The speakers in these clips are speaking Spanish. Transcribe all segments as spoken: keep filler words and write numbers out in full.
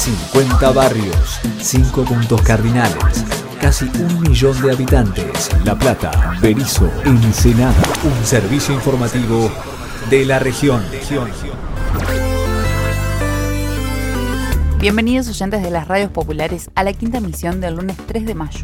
cincuenta barrios, cinco puntos cardinales, casi un millón de habitantes. La Plata, Berisso, Ensenada. Un servicio informativo de la región. Bienvenidos oyentes de las radios populares a la quinta emisión del lunes tres de mayo.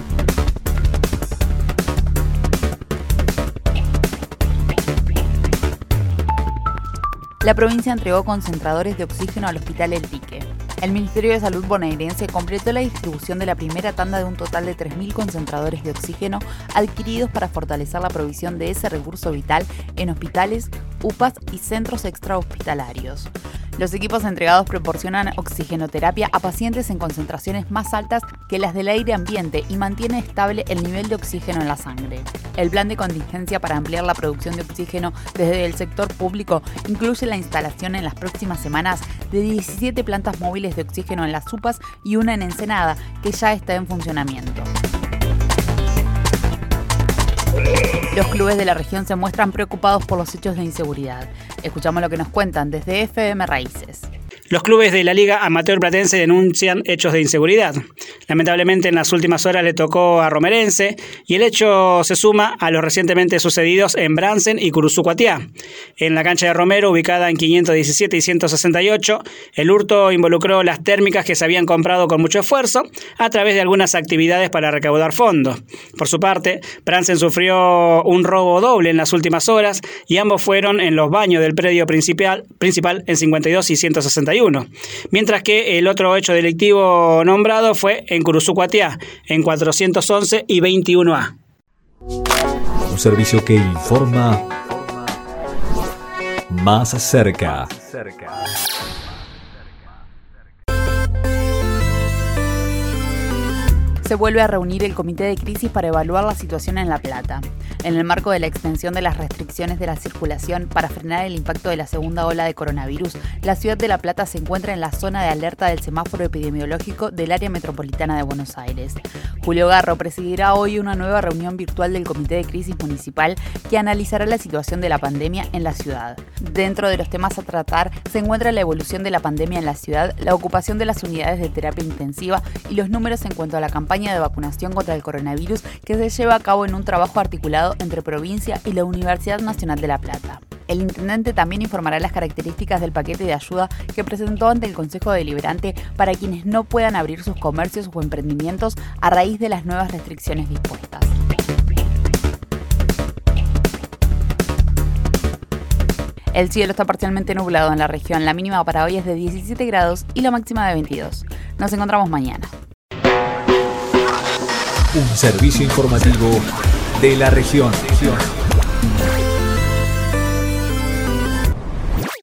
La provincia entregó concentradores de oxígeno al Hospital El Dique. El Ministerio de Salud bonaerense completó la distribución de la primera tanda de un total de tres mil concentradores de oxígeno adquiridos para fortalecer la provisión de ese recurso vital en hospitales, U P As y centros extrahospitalarios. Los equipos entregados proporcionan oxigenoterapia a pacientes en concentraciones más altas que las del aire ambiente y mantiene estable el nivel de oxígeno en la sangre. El plan de contingencia para ampliar la producción de oxígeno desde el sector público incluye la instalación en las próximas semanas de diecisiete plantas móviles de oxígeno en las U P As y una en Ensenada, que ya está en funcionamiento. Los clubes de la región se muestran preocupados por los hechos de inseguridad. Escuchamos lo que nos cuentan desde F M Raíces. Los clubes de la Liga Amateur Platense denuncian hechos de inseguridad. Lamentablemente en las últimas horas le tocó a Romerense y el hecho se suma a los recientemente sucedidos en Bransen y Curuzucuatiá. En la cancha de Romero, ubicada en quinientos diecisiete y ciento sesenta y ocho, el hurto involucró las térmicas que se habían comprado con mucho esfuerzo a través de algunas actividades para recaudar fondos. Por su parte, Bransen sufrió un robo doble en las últimas horas y ambos fueron en los baños del predio principal, principal en cincuenta y dos y ciento sesenta y uno. Mientras que el otro hecho delictivo nombrado fue en Curuzucuatiá, en cuatrocientos once y veintiuno A. Un servicio que informa más cerca. Se vuelve a reunir el Comité de Crisis para evaluar la situación en La Plata. En el marco de la extensión de las restricciones de la circulación para frenar el impacto de la segunda ola de coronavirus, la ciudad de La Plata se encuentra en la zona de alerta del semáforo epidemiológico del área metropolitana de Buenos Aires. Julio Garro presidirá hoy una nueva reunión virtual del Comité de Crisis Municipal que analizará la situación de la pandemia en la ciudad. Dentro de los temas a tratar se encuentra la evolución de la pandemia en la ciudad, la ocupación de las unidades de terapia intensiva y los números en cuanto a la campaña de vacunación contra el coronavirus que se lleva a cabo en un trabajo articulado entre provincia y la Universidad Nacional de La Plata. El intendente también informará las características del paquete de ayuda que presentó ante el Consejo Deliberante para quienes no puedan abrir sus comercios o emprendimientos a raíz de las nuevas restricciones dispuestas. El cielo está parcialmente nublado en la región. La mínima para hoy es de diecisiete grados y la máxima de veintidós. Nos encontramos mañana. Un servicio informativo de la región.